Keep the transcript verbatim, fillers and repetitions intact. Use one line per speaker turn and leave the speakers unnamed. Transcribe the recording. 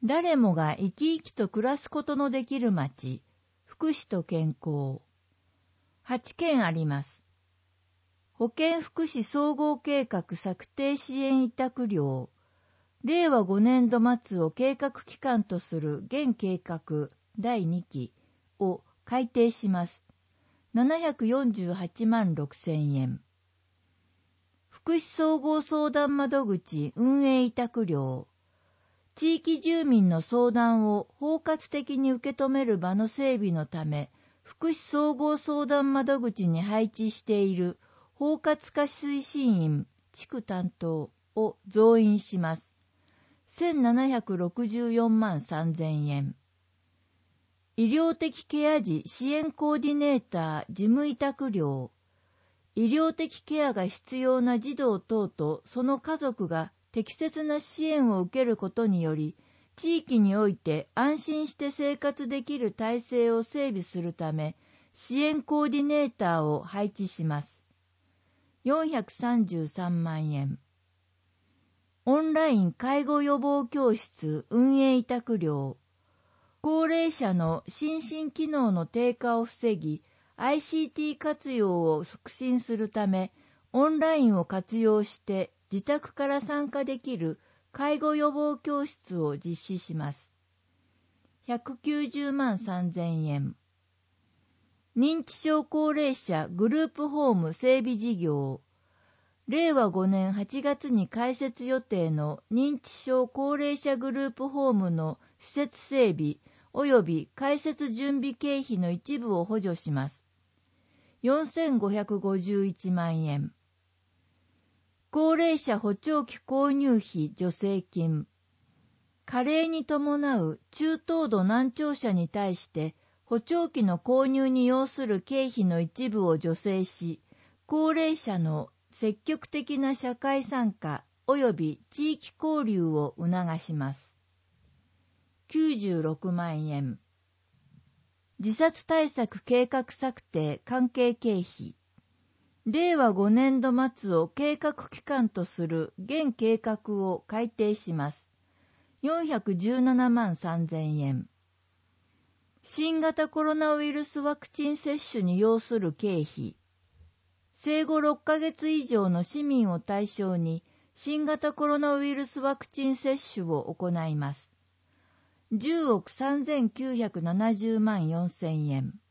誰もが生き生きと暮らすことのできる町、福祉と健康。はちけんあります。保健福祉総合計画策定支援委託料。れいわごねんど末を計画期間とする現計画だいにきを改定します。ななひゃくよんじゅうはちまんろくせんえん。福祉総合相談窓口運営委託料。地域住民の相談を包括的に受け止める場の整備のため、福祉総合相談窓口に配置している包括化推進員地区担当を増員します。せんななひゃくろくじゅうよんまんさんぜんえん。医療的ケア児支援コーディネーター事務委託料。医療的ケアが必要な児童等とその家族が適切な支援を受けることにより、地域において安心して生活できる体制を整備するため、支援コーディネーターを配置します。よんひゃくさんじゅうさんまんえん。オンライン介護予防教室運営委託料。高齢者の心身機能の低下を防ぎ、アイシーティー 活用を促進するため、オンラインを活用して自宅から参加できる介護予防教室を実施します。ひゃくきゅうじゅうまんさんぜんえん。認知症高齢者グループホーム整備事業。れいわごねんはちがつに開設予定の認知症高齢者グループホームの施設整備及び開設準備経費の一部を補助します。よんせんごひゃくごじゅういちまんえん。高齢者補聴器購入費助成金。加齢に伴う中等度難聴者に対して補聴器の購入に要する経費の一部を助成し、高齢者の積極的な社会参加及び地域交流を促します。きゅうじゅうろくまんえん。自殺対策計画策定関係経費。れいわごねんど末を計画期間とする現計画を改定します。よんひゃくじゅうななまんさんぜんえん。新型コロナウイルスワクチン接種に要する経費。生後ろっかげつ以上の市民を対象に新型コロナウイルスワクチン接種を行います。じゅうおくさんぜんきゅうひゃくななじゅうまんよんせんえん。